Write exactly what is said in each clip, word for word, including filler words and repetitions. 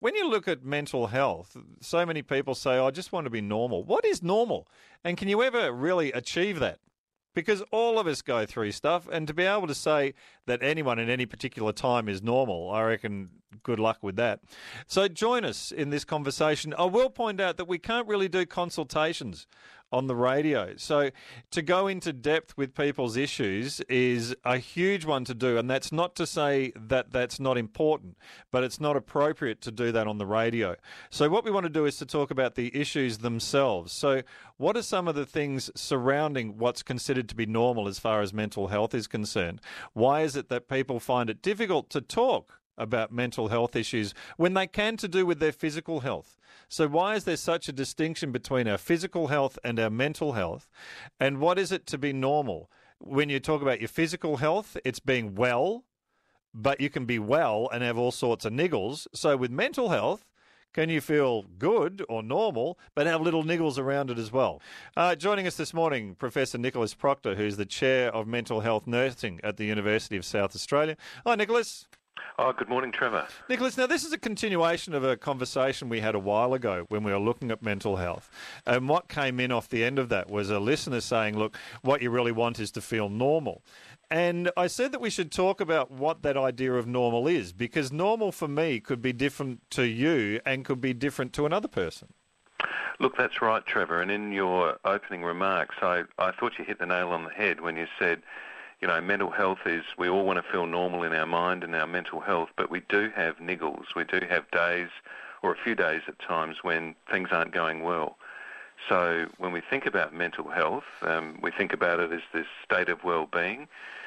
When you look at mental health, so many people say, oh, I just want to be normal. What is normal? And can you ever really achieve that? Because all of us go through stuff, and to be able to say that anyone in any particular time is normal, I reckon good luck with that. So join us in this conversation. I will point out that we can't really do consultations on the radio. So to go into depth with people's issues is a huge one to do, and that's not to say that that's not important, but it's not appropriate to do that on the radio. So what we want to do is to talk about the issues themselves. So what are some of the things surrounding what's considered to be normal as far as mental health is concerned? Why is it that people find it difficult to talk about mental health issues when they can to do with their physical health? So why is there such a distinction between our physical health and our mental health? And what is it to be normal? When you talk about your physical health, it's being well, but you can be well and have all sorts of niggles. So with mental health, can you feel good or normal, but have little niggles around it as well? Uh, joining us this morning, Professor Nicholas Proctor, who's the Chair of Mental Health Nursing at the University of South Australia. Hi, Nicholas. Oh, good morning, Trevor. Nicholas, now this is a continuation of a conversation we had a while ago when we were looking at mental health. And what came in off the end of that was a listener saying, look, what you really want is to feel normal. And I said that we should talk about what that idea of normal is, because normal for me could be different to you and could be different to another person. Look, that's right, Trevor. And in your opening remarks, I, I thought you hit the nail on the head when you said, you know, mental health is, we all want to feel normal in our mind and our mental health, but we do have niggles. We do have days, or a few days at times, when things aren't going well. So when we think about mental health, um, we think about it as this state of well-being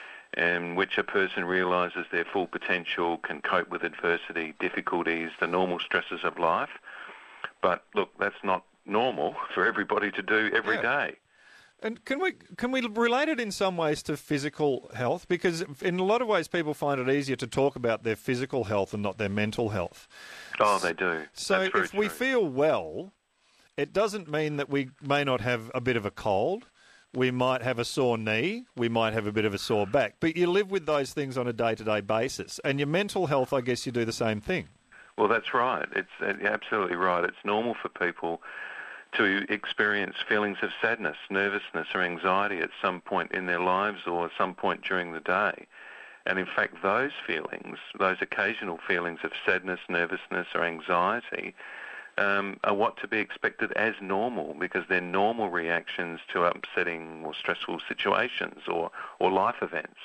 in which a person realises their full potential, can cope with adversity, difficulties, the normal stresses of life. But look, that's not normal for everybody to do every Yeah. day. And can we can we relate it in some ways to physical health? Because in a lot of ways people find it easier to talk about their physical health and not their mental health. Oh, they do. So That's very if we true. feel well, it doesn't mean that we may not have a bit of a cold. We might have a sore knee. We might have a bit of a sore back. But you live with those things on a day-to-day basis. And your mental health, I guess you do the same thing. Well, that's right. It's uh, you're absolutely right. It's normal for people to experience feelings of sadness, nervousness or anxiety at some point in their lives or some point during the day. And in fact, those feelings, those occasional feelings of sadness, nervousness or anxiety um, are what to be expected as normal, because they're normal reactions to upsetting or stressful situations or, or life events.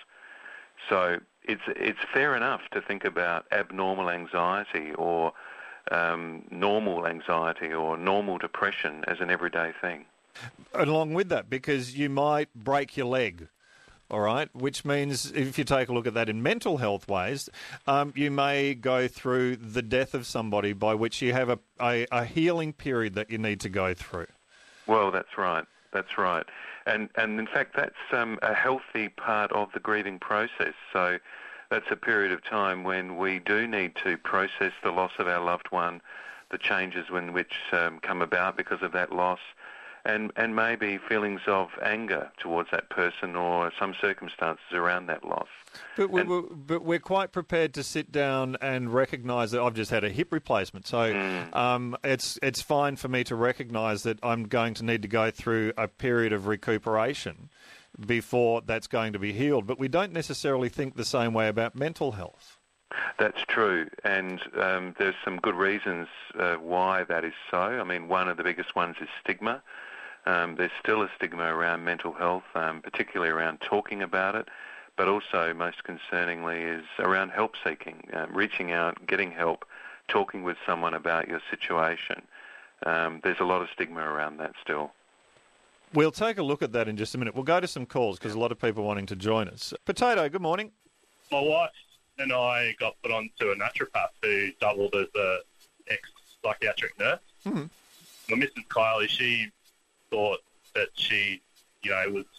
So it's it's fair enough to think about abnormal anxiety or Um, normal anxiety or normal depression as an everyday thing. Along with that, because you might break your leg, all right, which means if you take a look at that in mental health ways, um, you may go through the death of somebody by which you have a, a, a healing period that you need to go through. Well, that's right. That's right. And, and in fact, that's um, a healthy part of the grieving process. So that's a period of time when we do need to process the loss of our loved one, the changes in which um, come about because of that loss, and, and maybe feelings of anger towards that person or some circumstances around that loss. But, we, And- we, but we're quite prepared to sit down and recognise that I've just had a hip replacement. So Mm. um, it's it's fine for me to recognise that I'm going to need to go through a period of recuperation before that's going to be healed. But we don't necessarily think the same way about mental health. That's true, and um, there's some good reasons uh, why that is so. I mean, one of the biggest ones is stigma. Um, there's still a stigma around mental health, um, particularly around talking about it, but also, most concerningly, is around help seeking, uh, reaching out, getting help, talking with someone about your situation. Um, there's a lot of stigma around that still. We'll take a look at that in just a minute. We'll go to some calls because a lot of people wanting to join us. Potato, good morning. My wife and I got put onto a naturopath who doubled as a ex-psychiatric nurse. Mm-hmm. My Missus Kylie, she thought that she, you know, was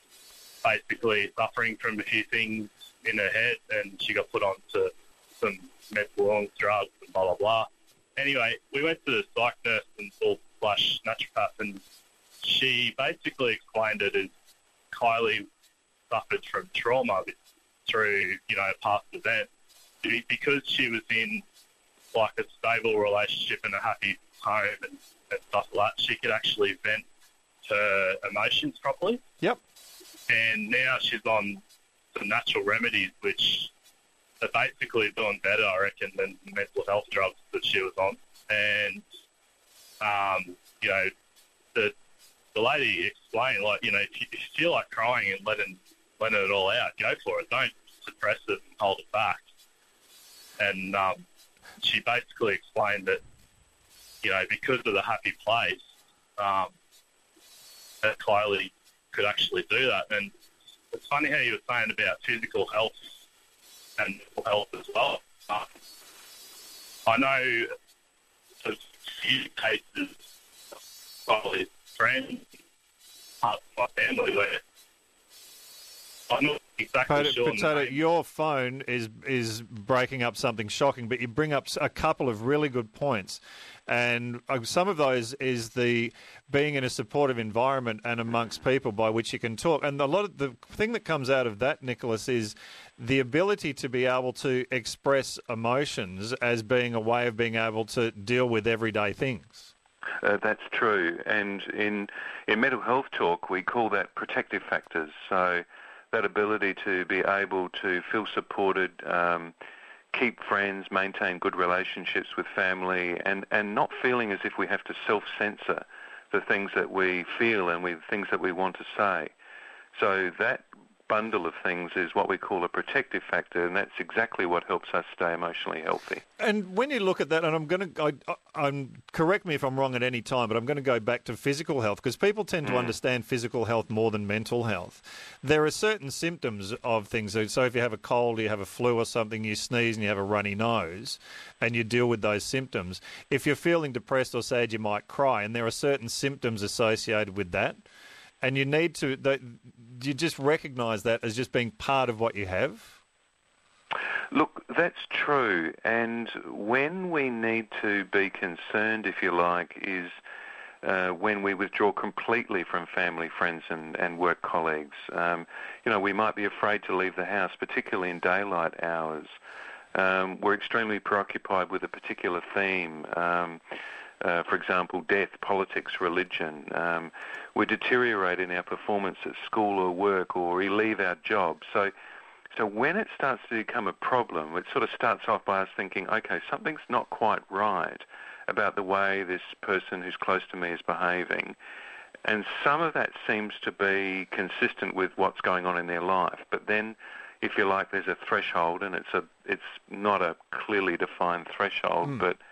basically suffering from a few things in her head, and she got put onto some mental illness drugs and blah, blah, blah. Anyway, we went to the psych nurse and full slash naturopath, and she basically explained it as Kylie suffered from trauma through, you know, past events. Because she was in like a stable relationship and a happy home and, and stuff like that, she could actually vent her emotions properly. Yep. And now she's on some natural remedies, which are basically doing better, I reckon, than the mental health drugs that she was on. And, um, you know, the the lady explained, like, you know, if you, if you feel like crying and letting, letting it all out, go for it. Don't suppress it and hold it back. And um, she basically explained that, you know, because of the happy place, um, that Kylie could actually do that. And it's funny how you were saying about physical health and mental health as well. Uh, I know a few cases of Kylie's friends, part of my family, where I'm not exactly Potato, sure. Potato, your phone is is breaking up something shocking, but you bring up a couple of really good points. And some of those is the being in a supportive environment and amongst people by which you can talk. And a lot of the thing that comes out of that, Nicholas, is the ability to be able to express emotions as being a way of being able to deal with everyday things. Uh, that's true. And in in mental health talk, we call that protective factors. So that ability to be able to feel supported, um, keep friends, maintain good relationships with family, and, and not feeling as if we have to self-censor the things that we feel and we, things that we want to say. So that bundle of things is what we call a protective factor, and that's exactly what helps us stay emotionally healthy. And when you look at that, and I'm going to, I, I'm correct me if I'm wrong at any time, but I'm going to go back to physical health because people tend to mm. understand physical health more than mental health. There are certain symptoms of things. So if you have a cold, you have a flu or something, you sneeze and you have a runny nose, and you deal with those symptoms. If you're feeling depressed or sad, you might cry, and there are certain symptoms associated with that. And you need to, do you just recognise that as just being part of what you have? Look, that's true. And when we need to be concerned, if you like, is uh, when we withdraw completely from family, friends and, and work colleagues. Um, you know, we might be afraid to leave the house, particularly in daylight hours. Um, we're extremely preoccupied with a particular theme. Um, Uh, for example, death, politics, religion. Um, we deteriorate in our performance at school or work, or we leave our job. So, so when it starts to become a problem, it sort of starts off by us thinking, okay, something's not quite right about the way this person who's close to me is behaving. And some of that seems to be consistent with what's going on in their life. But then, if you like, there's a threshold, and it's a it's not a clearly defined threshold, mm. but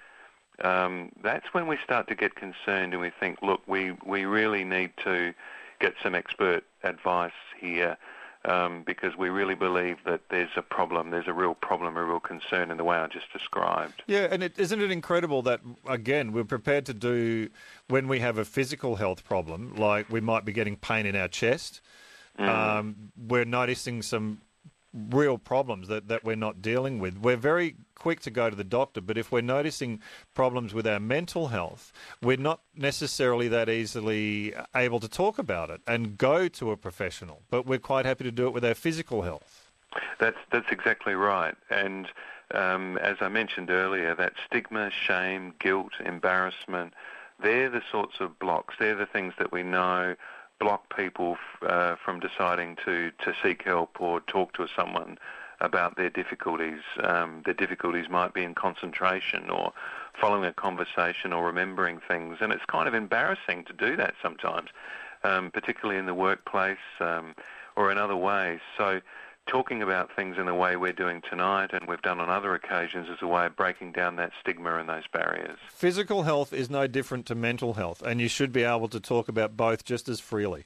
Um, that's when we start to get concerned and we think, look, we, we really need to get some expert advice here um, because we really believe that there's a problem, there's a real problem, a real concern in the way I just described. Yeah, and it, isn't it incredible that, again, we're prepared to do, when we have a physical health problem, like we might be getting pain in our chest, mm. um, we're noticing some real problems that, that we're not dealing with. We're very quick to go to the doctor, but if we're noticing problems with our mental health, we're not necessarily that easily able to talk about it and go to a professional, but we're quite happy to do it with our physical health. That's, that's exactly right. And um, as I mentioned earlier, that stigma, shame, guilt, embarrassment, they're the sorts of blocks. They're the things that we know block people uh, from deciding to, to seek help or talk to someone about their difficulties. Um, their difficulties might be in concentration or following a conversation or remembering things. And it's kind of embarrassing to do that sometimes, um, particularly in the workplace um, or in other ways. So talking about things in the way we're doing tonight and we've done on other occasions is a way of breaking down that stigma and those barriers. Physical health is no different to mental health, and you should be able to talk about both just as freely.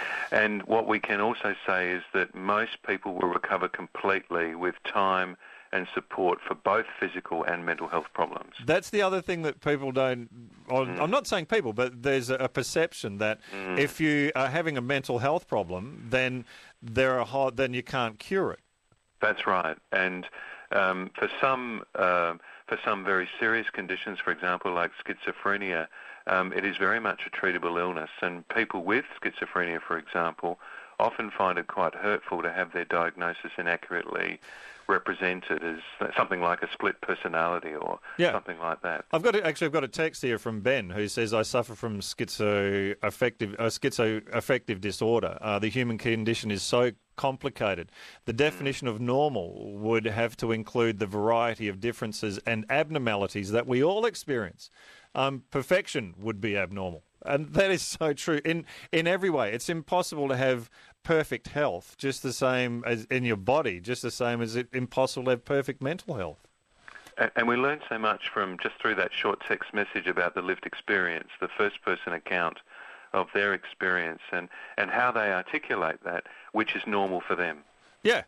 And what we can also say is that most people will recover completely with time and support for both physical and mental health problems. That's the other thing that people don't... Mm. I'm not saying people, but there's a perception that mm. if you are having a mental health problem, then there are then you can't cure it. That's right. And um, for some uh, for some very serious conditions, for example, like schizophrenia, um, it is very much a treatable illness. And people with schizophrenia, for example, often find it quite hurtful to have their diagnosis inaccurately represented as something like a split personality or yeah. something like that. I've got a, actually I've got a text here from Ben who says I suffer from schizoaffective uh, schizoaffective disorder. Uh, the human condition is so complicated. The definition of normal would have to include the variety of differences and abnormalities that we all experience. Um, perfection would be abnormal. And that is so true in, in every way. It's impossible to have perfect health, just the same as in your body, just the same as it's impossible to have perfect mental health. And, and we learn so much from just through that short text message about the lived experience, the first-person account of their experience and, and how they articulate that, which is normal for them. Yeah.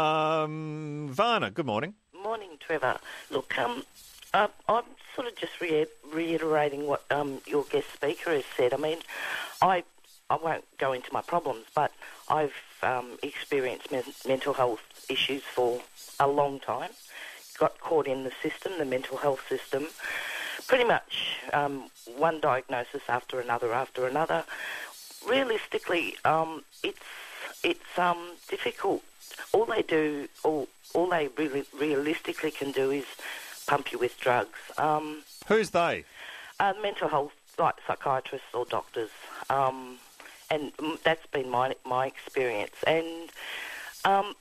Um, Varna, good morning. Morning, Trevor. Look, um, uh, I'm sort of just re- reiterating what um, your guest speaker has said. I mean, I I won't go into my problems, but I've um, experienced men- mental health issues for a long time. Got caught in the system, the mental health system. Pretty much um, one diagnosis after another after another. Realistically, um, it's it's um, difficult. All they do, all all they really realistically can do is pump you with drugs. Um, Who's they? Uh, mental health, like psychiatrists or doctors, um, and that's been my my experience. And um,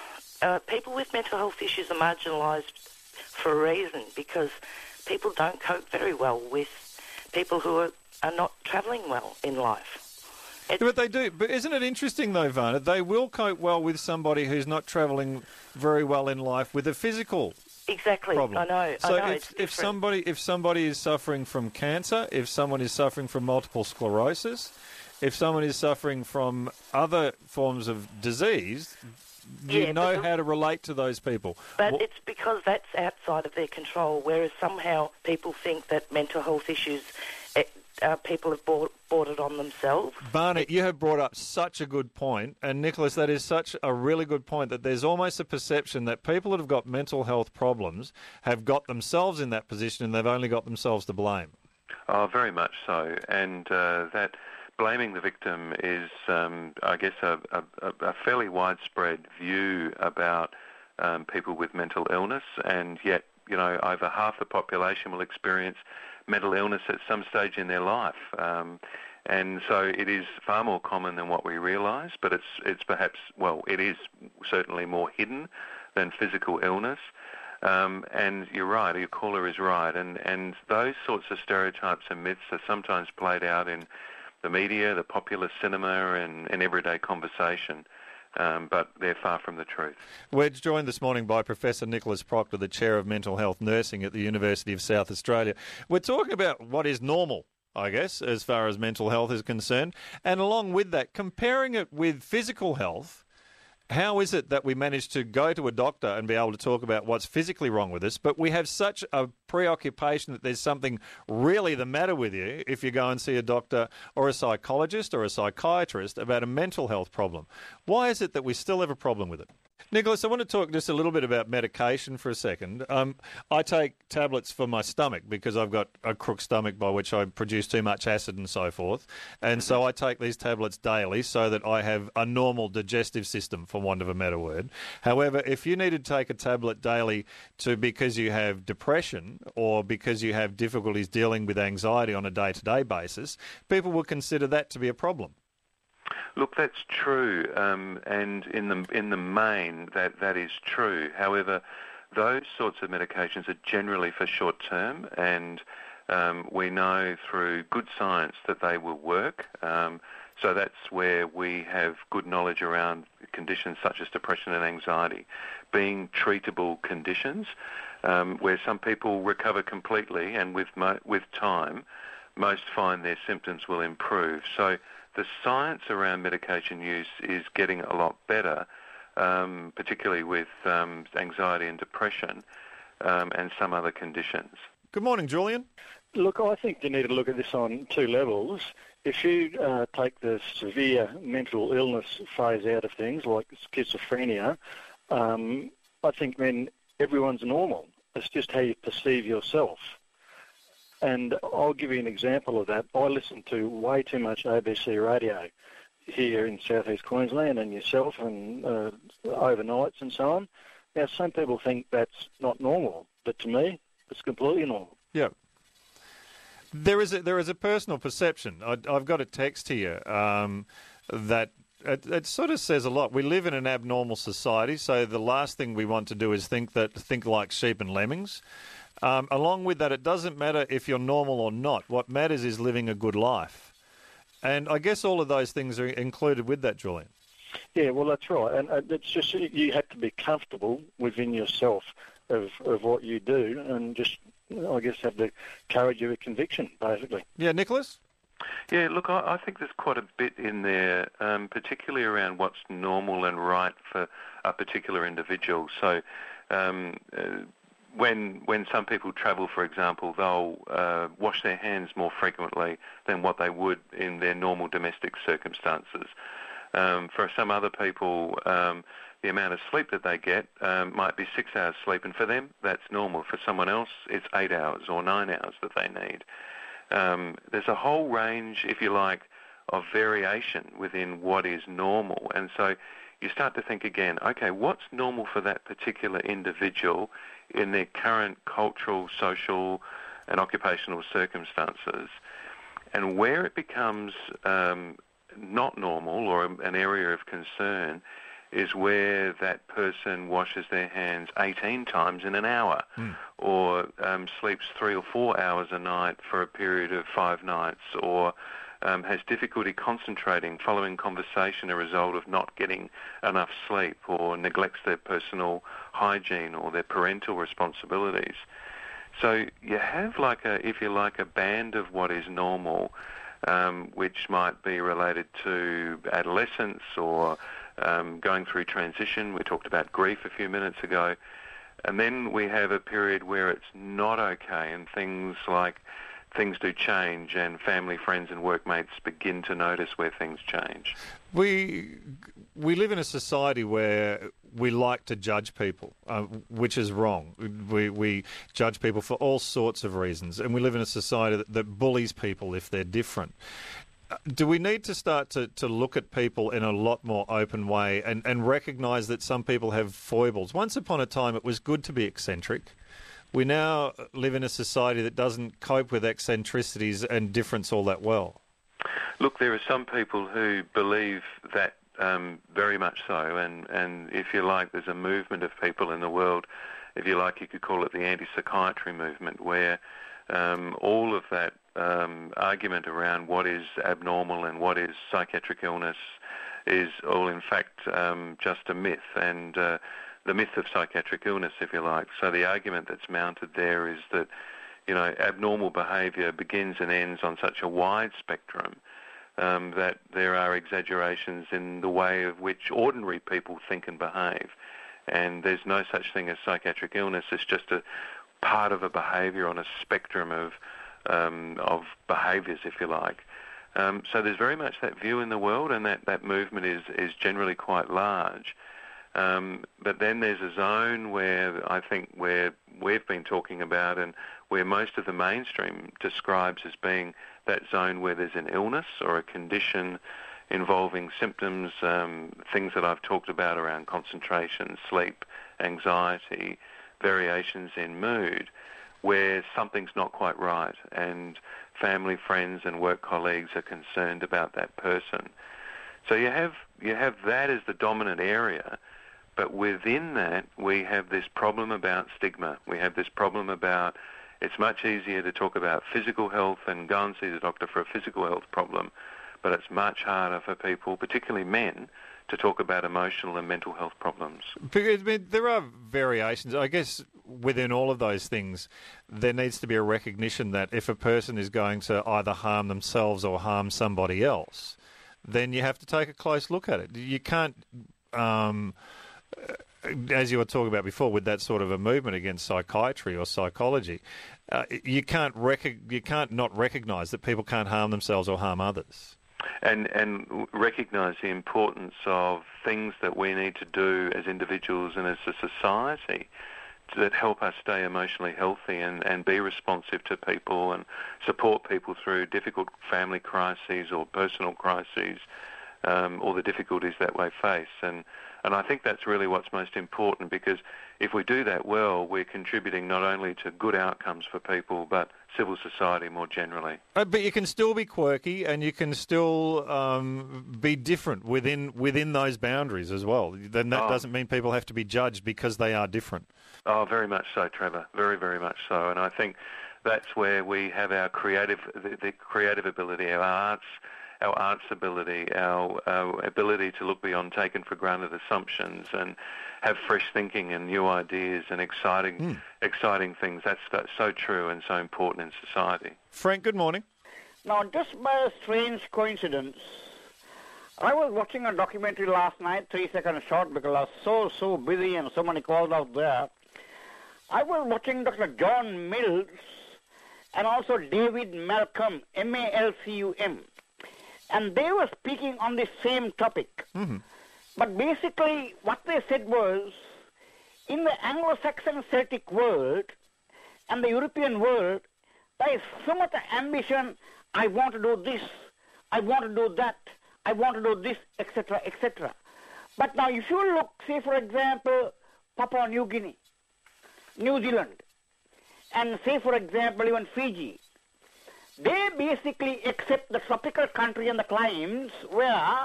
uh, people with mental health issues are marginalised for a reason, because people don't cope very well with people who are, are not travelling well in life. It's, but they do. But isn't it interesting, though, Varna? They will cope well with somebody who's not travelling very well in life with a physical exactly. problem. I know. So I know, if, if somebody if somebody is suffering from cancer, if someone is suffering from multiple sclerosis, if someone is suffering from other forms of disease, you yeah, know the, how to relate to those people. But well, it's because that's outside of their control, whereas somehow people think that mental health issues, it, uh, people have brought, brought it on themselves. Barnett, you have brought up such a good point, and Nicholas, that is such a really good point, that there's almost a perception that people that have got mental health problems have got themselves in that position and they've only got themselves to blame. Oh, very much so. And uh, that blaming the victim is, um, I guess, a, a, a fairly widespread view about um, people with mental illness, and yet, you know, over half the population will experience mental illness at some stage in their life. Um, and so it is far more common than what we realise, but it's it's perhaps, well, it is certainly more hidden than physical illness. Um, and you're right, your caller is right. And, and those sorts of stereotypes and myths are sometimes played out in the media, the popular cinema, and, and everyday conversation. Um, but they're far from the truth. We're joined this morning by Professor Nicholas Proctor, the Chair of Mental Health Nursing at the University of South Australia. We're talking about what is normal, I guess, as far as mental health is concerned. And along with that, comparing it with physical health, how is it that we manage to go to a doctor and be able to talk about what's physically wrong with us, but we have such a preoccupation that there's something really the matter with you if you go and see a doctor or a psychologist or a psychiatrist about a mental health problem? Why is it that we still have a problem with it? Nicholas, I want to talk just a little bit about medication for a second. Um, I take tablets for my stomach because I've got a crook stomach by which I produce too much acid and so forth. And so I take these tablets daily so that I have a normal digestive system, for want of a better word. However, if you need to take a tablet daily to because you have depression or because you have difficulties dealing with anxiety on a day-to-day basis, people will consider that to be a problem. Look, that's true, um, and in the in the main, that, that is true. However, those sorts of medications are generally for short term, and um, we know through good science that they will work. Um, so that's where we have good knowledge around conditions such as depression and anxiety being treatable conditions, um, where some people recover completely, and with mo- with time, most find their symptoms will improve. So the science around medication use is getting a lot better, um, particularly with um, anxiety and depression um, and some other conditions. Good morning, Julian. Look, I think you need to look at this on two levels. If you uh, take the severe mental illness phase out of things, like schizophrenia, um, I think then everyone's normal. It's just how you perceive yourself. And I'll give you an example of that. I listen to way too much A B C radio. here in southeast Queensland and yourself and uh, overnights and so on. Now, some people think that's not normal, but to me, it's completely normal. Yeah. There is a, there is a personal perception. I, I've got a text here um, that it, it sort of says a lot. We live in an abnormal society, so the last thing we want to do is think that think like sheep and lemmings. Um, along with that, it doesn't matter if you're normal or not. What matters is living a good life. And I guess all of those things are included with that, Julian. Yeah, well, that's right. And uh, it's just you have to be comfortable within yourself of, of what you do and just, I guess, have the courage of a conviction, basically. Yeah, Nicholas? Yeah, look, I, I think there's quite a bit in there, um, particularly around what's normal and right for a particular individual. So um, uh, when when some people travel, for example, they'll uh, wash their hands more frequently than what they would in their normal domestic circumstances. Um, for some other people, um, the amount of sleep that they get um, might be six hours sleep, and for them, that's normal. For someone else, it's eight hours or nine hours that they need. Um, there's a whole range, if you like, of variation within what is normal. And so you start to think again, okay, what's normal for that particular individual in their current cultural, social, and occupational circumstances? And where it becomes um, not normal or an area of concern is where that person washes their hands eighteen times in an hour mm. or um, sleeps three or four hours a night for a period of five nights or um, has difficulty concentrating following conversation, a result of not getting enough sleep, or neglects their personal hygiene or their parental responsibilities. So you have like a, if you like, a band of what is normal, um, which might be related to adolescence or um, going through transition. We talked about grief a few minutes ago. And then we have a period where it's not okay, and things like things do change, and family, friends and workmates begin to notice where things change. We we live in a society where we like to judge people, uh, which is wrong. We we judge people for all sorts of reasons, and we live in a society that, that bullies people if they're different. Do we need to start to, to look at people in a lot more open way and, and recognise that some people have foibles? Once upon a time, it was good to be eccentric. We now live in a society that doesn't cope with eccentricities and difference all that well. Look, there are some people who believe that um, very much so, and, and if you like, there's a movement of people in the world, if you like, you could call it the anti-psychiatry movement, where um, all of that um, argument around what is abnormal and what is psychiatric illness is all, in fact, um, just a myth, and uh, the myth of psychiatric illness, if you like. So the argument that's mounted there is that, you know, abnormal behaviour begins and ends on such a wide spectrum um, that there are exaggerations in the way of which ordinary people think and behave. And there's no such thing as psychiatric illness. It's just a part of a behaviour on a spectrum of um, of behaviours, if you like. Um, so there's very much that view in the world, and that, that movement is, is generally quite large. Um, but then there's a zone where I think where we've been talking about, and where most of the mainstream describes as being that zone where there's an illness or a condition involving symptoms, um, things that I've talked about around concentration, sleep, anxiety, variations in mood, where something's not quite right, and family, friends and work colleagues are concerned about that person. So you have you have that as the dominant area. But within that, we have this problem about stigma. We have this problem about it's much easier to talk about physical health and go and see the doctor for a physical health problem, but it's much harder for people, particularly men, to talk about emotional and mental health problems. Because I mean, there are variations. I guess within all of those things, there needs to be a recognition that if a person is going to either harm themselves or harm somebody else, then you have to take a close look at it. You can't... Um, as you were talking about before, with that sort of a movement against psychiatry or psychology, uh, you can't rec- you can't not recognise that people can't harm themselves or harm others. And and recognise the importance of things that we need to do as individuals and as a society that help us stay emotionally healthy and, and be responsive to people and support people through difficult family crises or personal crises. um, or the difficulties that they face. And, and I think that's really what's most important, because if we do that well, we're contributing not only to good outcomes for people, but civil society more generally. Uh, but you can still be quirky, and you can still um, be different within within those boundaries as well. Then that oh. doesn't mean people have to be judged because they are different. Oh, very much so, Trevor. Very, very much so. And I think that's where we have our creative, the, the creative ability, our arts, our arts ability, our, our ability to look beyond taken for granted assumptions and have fresh thinking and new ideas and exciting, mm. exciting things. That's, that's so true and so important in society. Frank, good morning. Now, just by a strange coincidence, I was watching a documentary last night, three seconds short, because I was so, so busy and so many calls out there. I was watching Doctor John Mills and also David Malcolm, M A L C U M. And they were speaking on the same topic. Mm-hmm. But basically, what they said was, in the Anglo-Saxon Celtic world and the European world, there is so much ambition. I want to do this. I want to do that. I want to do this, et cetera, et cetera. But now, if you look, say, for example, Papua New Guinea, New Zealand, and say, for example, even Fiji, they basically accept the tropical country and the climes where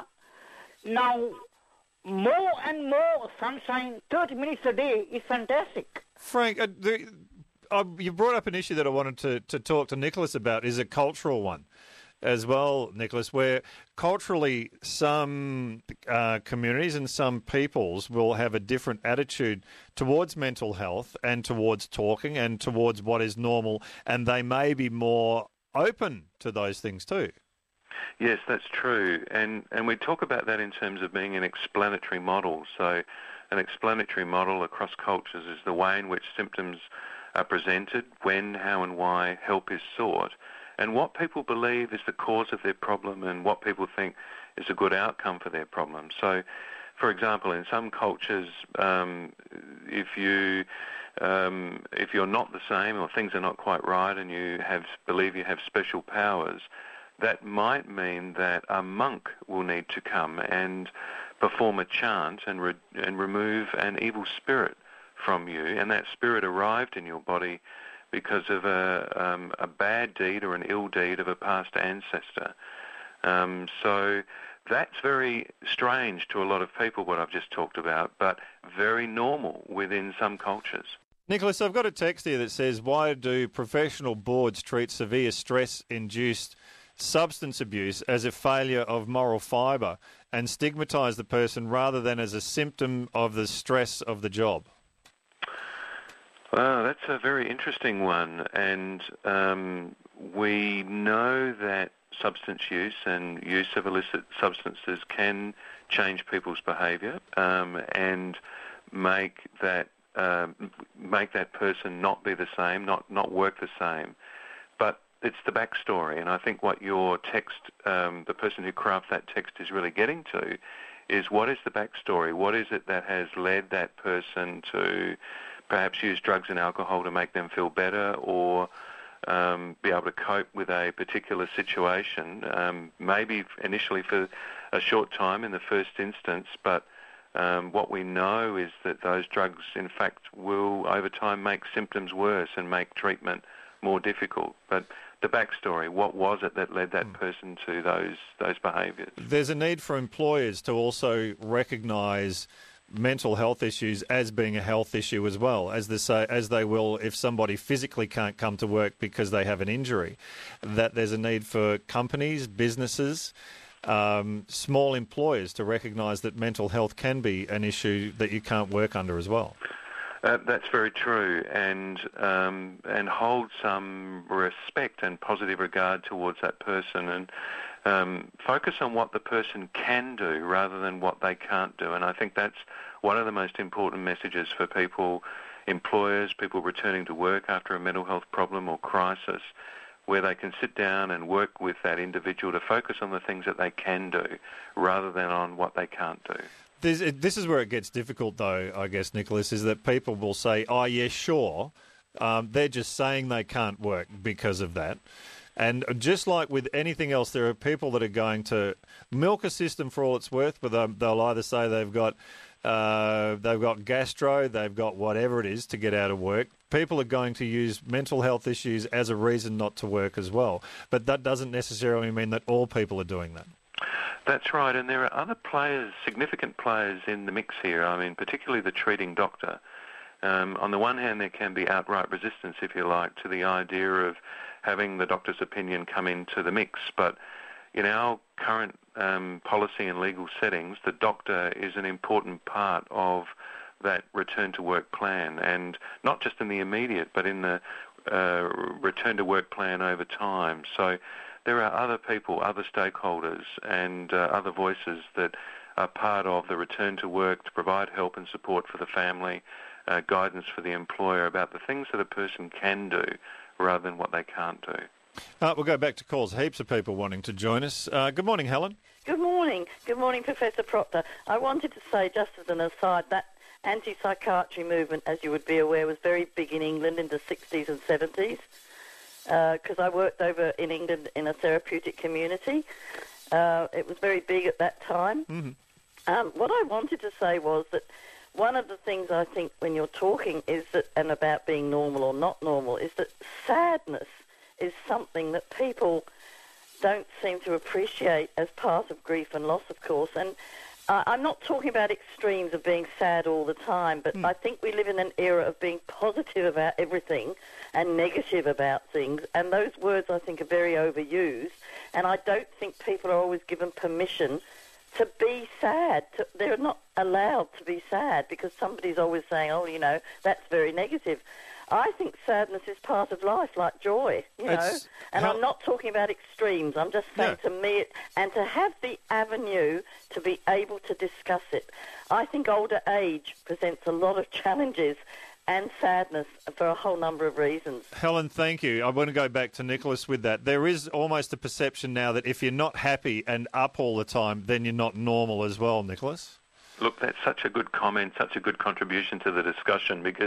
now more and more sunshine, thirty minutes a day is fantastic. Frank, uh, the, uh, you brought up an issue that I wanted to, to talk to Nicholas about, is a cultural one as well, Nicholas, where culturally some uh, communities and some peoples will have a different attitude towards mental health and towards talking and towards what is normal, and they may be more open to those things too. Yes, that's true. And and we talk about that in terms of being an explanatory model. So an explanatory model across cultures is the way in which symptoms are presented, when, how and why help is sought, and what people believe is the cause of their problem and what people think is a good outcome for their problem. So, for example, in some cultures, um, if you Um, if you're not the same or things are not quite right and you have believe you have special powers, that might mean that a monk will need to come and perform a chant and re- and remove an evil spirit from you, and that spirit arrived in your body because of a, um, a bad deed or an ill deed of a past ancestor. Um, so that's very strange to a lot of people, what I've just talked about, but very normal within some cultures. Nicholas, I've got a text here that says, why do professional boards treat severe stress-induced substance abuse as a failure of moral fibre and stigmatise the person rather than as a symptom of the stress of the job? Well, that's a very interesting one. And um, we know that substance use and use of illicit substances can change people's behaviour um, and make that Uh, make that person not be the same, not, not work the same. But it's the backstory, and I think what your text, um, the person who crafts that text is really getting to, is what is the backstory? What is it that has led that person to perhaps use drugs and alcohol to make them feel better, or um, be able to cope with a particular situation, um, maybe initially for a short time in the first instance, but Um, what we know is that those drugs, in fact, will over time make symptoms worse and make treatment more difficult. But the backstory, what was it that led that person to those those behaviours? There's a need for employers to also recognise mental health issues as being a health issue as well, as they say, as they will if somebody physically can't come to work because they have an injury. That there's a need for companies, businesses, Um, small employers to recognise that mental health can be an issue that you can't work under as well. Uh, that's very true, and um, and hold some respect and positive regard towards that person, and um, focus on what the person can do rather than what they can't do. And I think that's one of the most important messages for people, employers, people returning to work after a mental health problem or crisis, where they can sit down and work with that individual to focus on the things that they can do rather than on what they can't do. This, this is where it gets difficult, though, I guess, Nicholas, is that people will say, oh, yeah, sure, um, they're just saying they can't work because of that. And just like with anything else, there are people that are going to milk a system for all it's worth, but they'll, they'll either say they've got uh, they've got gastro, they've got whatever it is to get out of work. People are going to use mental health issues as a reason not to work as well. But that doesn't necessarily mean that all people are doing that. That's right, and there are other players, significant players in the mix here. I mean, particularly the treating doctor. Um, on the one hand, there can be outright resistance, if you like, to the idea of having the doctor's opinion come into the mix. But in our current um, policy and legal settings, the doctor is an important part of that return to work plan, and not just in the immediate, but in the uh, return to work plan over time. So there are other people, other stakeholders, and uh, other voices that are part of the return to work to provide help and support for the family, uh, guidance for the employer about the things that a person can do rather than what they can't do. Uh, we'll go back to calls. Heaps of people wanting to join us. Uh, good morning, Helen. Good morning. Good morning, Professor Proctor. I wanted to say, just as an aside, that anti-psychiatry movement, as you would be aware, was very big in England in the sixties and seventies. Because uh, I worked over in England in a therapeutic community. Uh, it was very big at that time. Mm-hmm. Um, what I wanted to say was that one of the things I think when you're talking is that, and about being normal or not normal, is that sadness is something that people don't seem to appreciate as part of grief and loss, of course. And uh, I'm not talking about extremes of being sad all the time, but mm. I think we live in an era of being positive about everything and negative about things, and those words, I think, are very overused, and I don't think people are always given permission to be sad. To, they're not allowed to be sad because somebody's always saying, oh, you know, that's very negative. I think sadness is part of life, like joy, you know, it's and how... I'm not talking about extremes. I'm just saying yeah. to me, it, and to have the avenue to be able to discuss it. I think older age presents a lot of challenges and sadness for a whole number of reasons. Helen, thank you. I want to go back to Nicholas with that. There is almost a perception now that if you're not happy and up all the time, then you're not normal as well, Nicholas. Look, that's such a good comment, such a good contribution to the discussion, because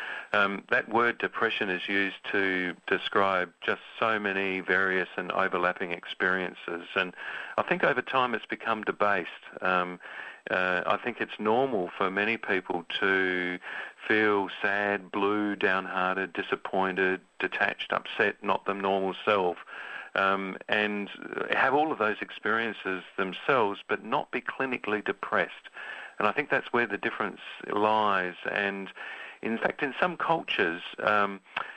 um, that word depression is used to describe just so many various and overlapping experiences. And I think over time it's become debased. Um, uh, I think it's normal for many people to feel sad, blue, downhearted, disappointed, detached, upset, not the normal self, um, and have all of those experiences themselves, but not be clinically depressed. And I think that's where the difference lies. And in fact, in some cultures, um,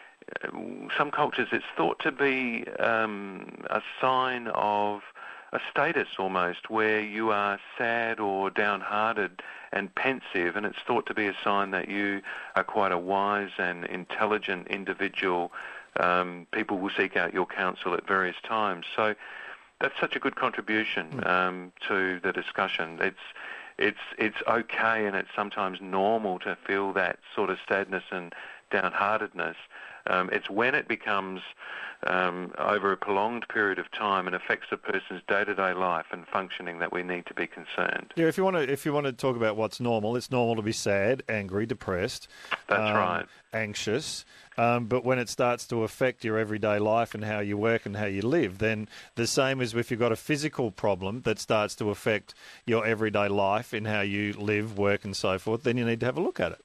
some cultures, it's thought to be um, a sign of a status almost, where you are sad or downhearted and pensive, and it's thought to be a sign that you are quite a wise and intelligent individual. Um, people will seek out your counsel at various times. So that's such a good contribution um, to the discussion. It's it's it's okay, and it's sometimes normal to feel that sort of sadness and downheartedness. Um, it's when it becomes um, over a prolonged period of time and affects a person's day-to-day life and functioning that we need to be concerned. Yeah, if you want to, if you want to talk about what's normal, it's normal to be sad, angry, depressed. That's um, right. Anxious. Um, but when it starts to affect your everyday life and how you work and how you live, then the same as if you've got a physical problem that starts to affect your everyday life in how you live, work and so forth, then you need to have a look at it.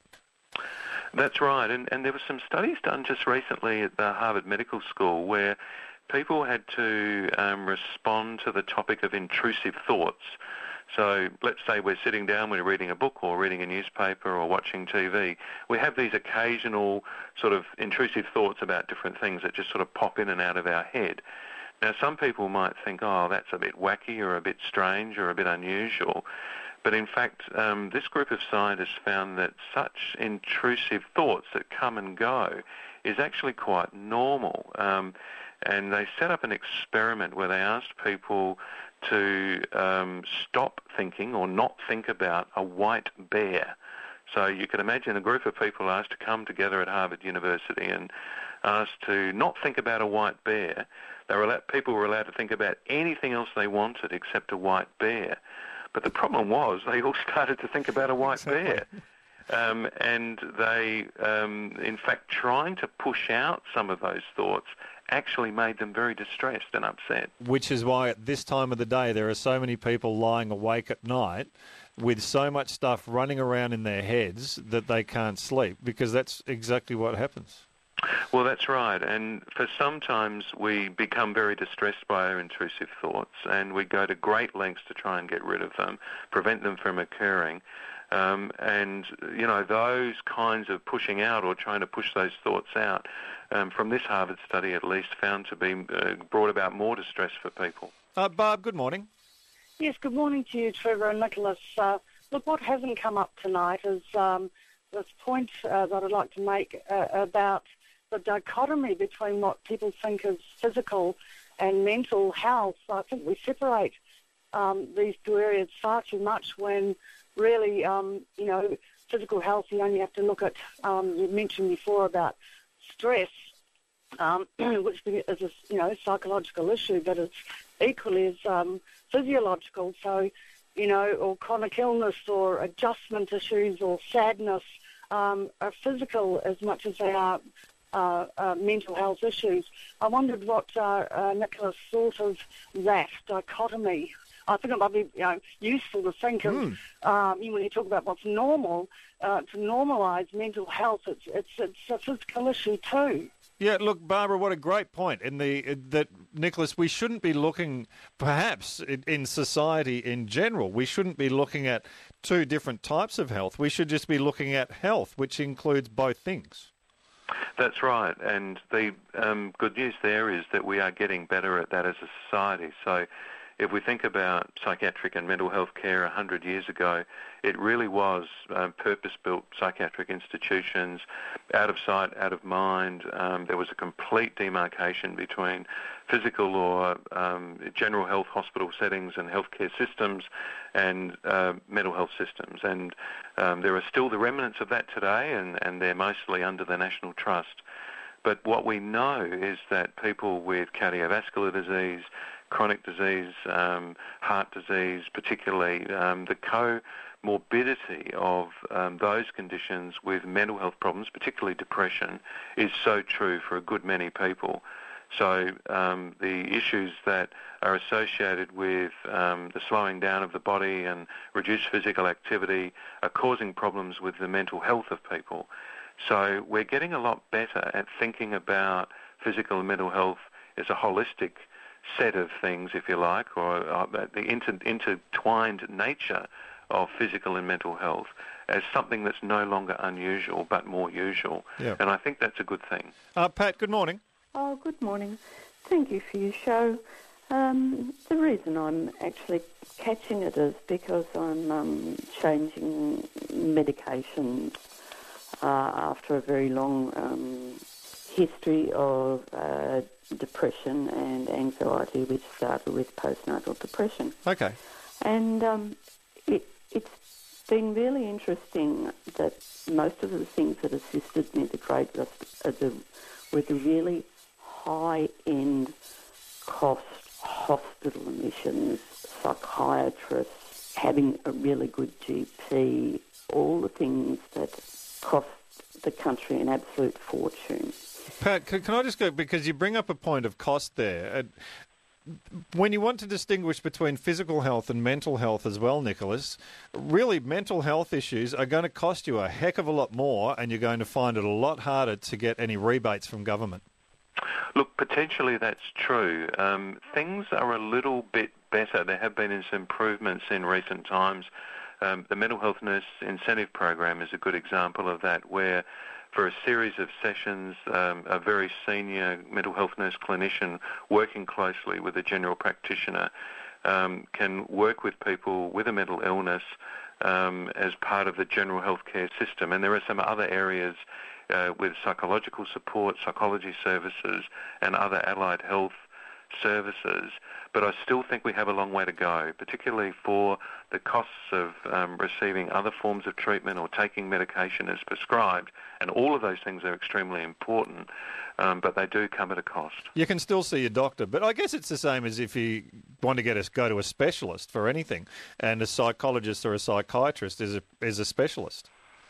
That's right, and, and there were some studies done just recently at the Harvard Medical School where people had to um, respond to the topic of intrusive thoughts. So let's say we're sitting down, we're reading a book or reading a newspaper or watching T V. We have these occasional sort of intrusive thoughts about different things that just sort of pop in and out of our head. Now, some people might think, oh, that's a bit wacky or a bit strange or a bit unusual. But in fact, um, this group of scientists found that such intrusive thoughts that come and go is actually quite normal. Um, and they set up an experiment where they asked people to um, stop thinking or not think about a white bear. So you can imagine a group of people asked to come together at Harvard University and asked to not think about a white bear. They were allowed, people were allowed to think about anything else they wanted except a white bear. But the problem was they all started to think about a white exactly. bear. Um, and they, um, in fact, trying to push out some of those thoughts, actually made them very distressed and upset. Which is why at this time of the day there are so many people lying awake at night with so much stuff running around in their heads that they can't sleep, because that's exactly what happens. Well, that's right. And for sometimes we become very distressed by our intrusive thoughts, and we go to great lengths to try and get rid of them, prevent them from occurring. Um, and, you know, those kinds of pushing out or trying to push those thoughts out, um, from this Harvard study at least, found to be uh, brought about more distress for people. Uh, Barb, good morning. Yes, good morning to you, Trevor and Nicholas. Uh, look, what hasn't come up tonight is um, this point uh, that I'd like to make uh, about the dichotomy between what people think is physical and mental health. I think we separate um, these two areas far too much when really, um, you know, physical health, you only have to look at, um, you mentioned before about stress, um, which is a, you know, psychological issue, but it's equally as um, physiological. So, you know, or chronic illness or adjustment issues or sadness um, are physical as much as they are uh, uh, mental health issues. I wondered what uh, uh, Nicholas thought of that dichotomy. I think it might be, you know, useful to think of, mm. um, when you talk about what's normal, uh, to normalise mental health. It's, it's it's a physical issue too. Yeah, look, Barbara, what a great point. In the that Nicholas, we shouldn't be looking, perhaps in, in society in general, we shouldn't be looking at two different types of health. We should just be looking at health, which includes both things. That's right, and the um, good news there is that we are getting better at that as a society. So if we think about psychiatric and mental health care one hundred years ago, it really was um, purpose-built psychiatric institutions, out of sight, out of mind. Um, there was a complete demarcation between physical or um, general health hospital settings and healthcare systems and uh, mental health systems. And um, there are still the remnants of that today, and, and they're mostly under the National Trust. But what we know is that people with cardiovascular disease, chronic disease, um, heart disease, particularly um, the comorbidity of um, those conditions with mental health problems, particularly depression, is so true for a good many people. So um, the issues that are associated with um, the slowing down of the body and reduced physical activity are causing problems with the mental health of people. So we're getting a lot better at thinking about physical and mental health as a holistic set of things, if you like, or uh, the inter- intertwined nature of physical and mental health as something that's no longer unusual but more usual. Yeah. And I think that's a good thing. Uh, Pat, good morning. Oh, good morning. Thank you for your show. Um, the reason I'm actually catching it is because I'm um, changing medications uh, after a very long um, history of uh, depression and anxiety, which started with postnatal depression. Okay. And um, it, it's been really interesting that most of the things that assisted me the greatest are the, were the really high-end cost hospital admissions, psychiatrists, having a really good G P, all the things that cost the country an absolute fortune. Pat, can, can I just go, because you bring up a point of cost there. Uh, when you want to distinguish between physical health and mental health as well, Nicholas, really mental health issues are going to cost you a heck of a lot more, and you're going to find it a lot harder to get any rebates from government. Look, potentially that's true. Um, things are a little bit better. There have been some improvements in recent times. Um, the Mental Health Nurse Incentive Program is a good example of that, where for a series of sessions, um, a very senior mental health nurse clinician working closely with a general practitioner um, can work with people with a mental illness um, as part of the general health care system. And there are some other areas uh, with psychological support, psychology services, and other allied health services, but I still think we have a long way to go, particularly for the costs of um, receiving other forms of treatment or taking medication as prescribed, and all of those things are extremely important, um, but they do come at a cost. You can still see your doctor, but I guess it's the same as if you want to get us go to a specialist for anything, and a psychologist or a psychiatrist is a, is a specialist.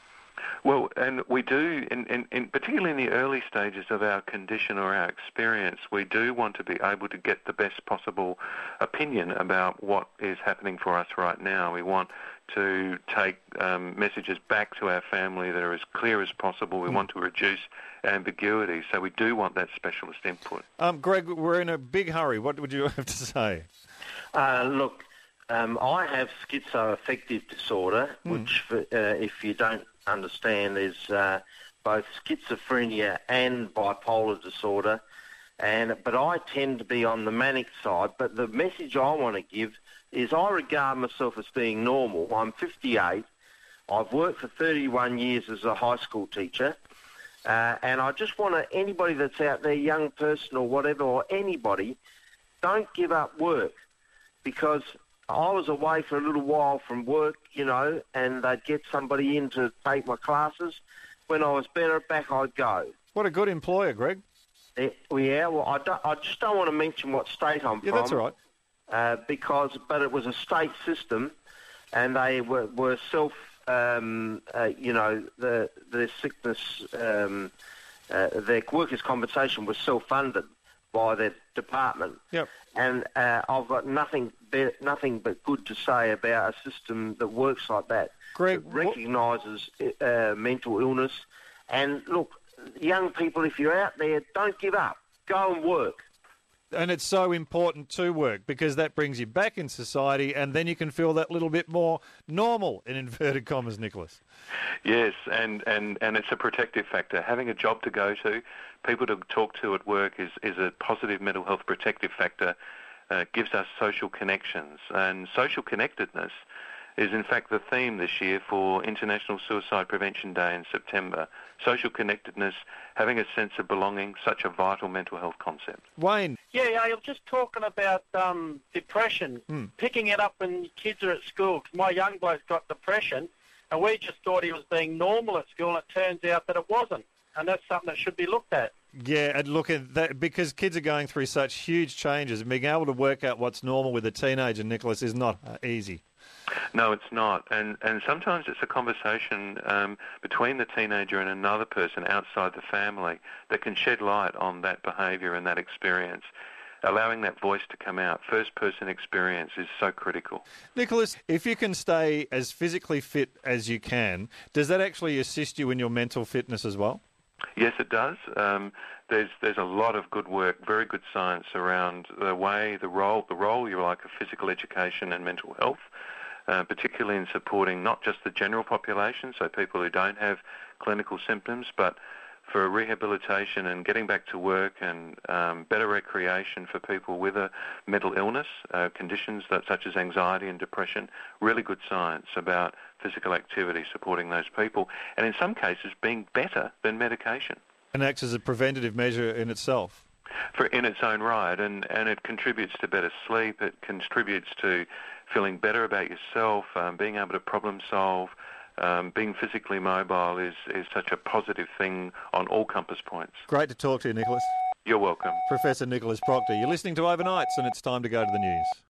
Well, and we do, in, in, in particularly in the early stages of our condition or our experience, we do want to be able to get the best possible opinion about what is happening for us right now. We want to take um, messages back to our family that are as clear as possible. We mm. want to reduce ambiguity, so we do want that specialist input. Um, Greg, we're in a big hurry. What would you have to say? Uh, look, um, I have schizoaffective disorder, mm. which, uh, if you don't understand, is uh, both schizophrenia and bipolar disorder. And but I tend to be on the manic side. But the message I want to give is I regard myself as being normal. I'm fifty-eight. I've worked for thirty-one years as a high school teacher. Uh, and I just want to, anybody that's out there, young person or whatever, or anybody, don't give up work. Because I was away for a little while from work, you know, and they'd get somebody in to take my classes. When I was better back, I'd go. What a good employer, Greg. Yeah, yeah well, I, don't, I just don't want to mention what state I'm yeah, from. Yeah, that's all right. Uh, because, but it was a state system, and they were, were self, um, uh, you know, the their sickness, um, uh, their workers' compensation was self-funded by their department. Yep. And uh, I've got nothing, be, nothing but good to say about a system that works like that. Greg, that recognises uh, mental illness. And look, young people, if you're out there, don't give up. Go and work. And it's so important to work because that brings you back in society and then you can feel that little bit more normal, in inverted commas, Nicholas. Yes, and, and, and it's a protective factor. Having a job to go to, people to talk to at work is, is a positive mental health protective factor. Uh, gives us social connections. And social connectedness is in fact the theme this year for International Suicide Prevention Day in September. Social connectedness, having a sense of belonging, such a vital mental health concept. Wayne? Yeah, yeah, you're just talking about um, depression, mm. picking it up when kids are at school. 'Cause my young bloke's got depression, and we just thought he was being normal at school, and it turns out that it wasn't. And that's something that should be looked at. Yeah, and look at that, because kids are going through such huge changes, and being able to work out what's normal with a teenager, Nicholas, is not uh, easy. No, it's not. And and sometimes it's a conversation um, between the teenager and another person outside the family that can shed light on that behaviour and that experience. Allowing that voice to come out, first-person experience, is so critical. Nicholas, if you can stay as physically fit as you can, does that actually assist you in your mental fitness as well? Yes, it does. Um, there's there's a lot of good work, very good science around the way, the role, the role, you like, of physical education and mental health, uh, particularly in supporting not just the general population, so people who don't have clinical symptoms, but for rehabilitation and getting back to work and um, better recreation for people with a mental illness, uh, conditions that, such as anxiety and depression. Really good science about physical activity supporting those people, and in some cases being better than medication. And acts as a preventative measure in itself. For in its own right, and, and it contributes to better sleep, it contributes to feeling better about yourself, um, being able to problem solve. Um, being physically mobile is, is such a positive thing on all compass points. Great to talk to you, Nicholas. You're welcome. Professor Nicholas Proctor. You're listening to Overnights, and it's time to go to the news.